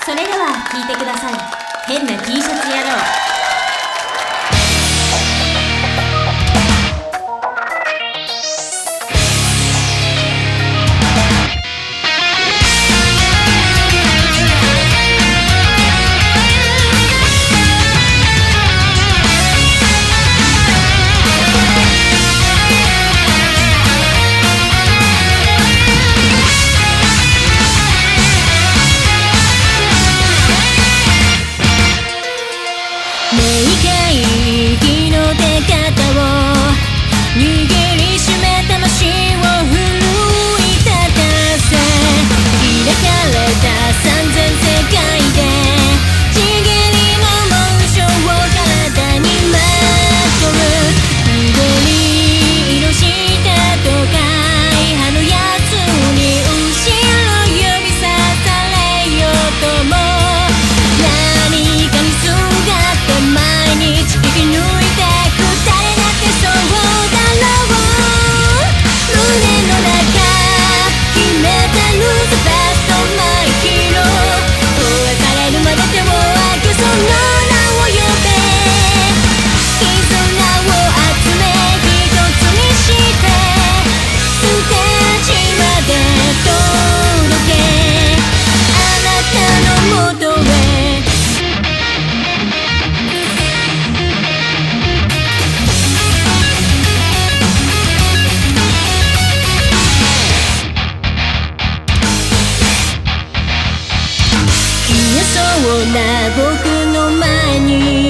それでは聴いてください。変な T シャツ野郎。 明快日の出方を握りしめ魂を奮い立たせ開かれた三千世界でちぎりの紋章を体にまとう緑色した都会葉のやつに後ろ指さされようとも何かにすがって毎日生き抜いてく誰だってそうだろう胸の中決めたルーズベストマイヒーロー描かれるまで手を挙げその名を呼べ絆を集め一つにしてステージまで届けあなたのもとへ消えそうな僕の前に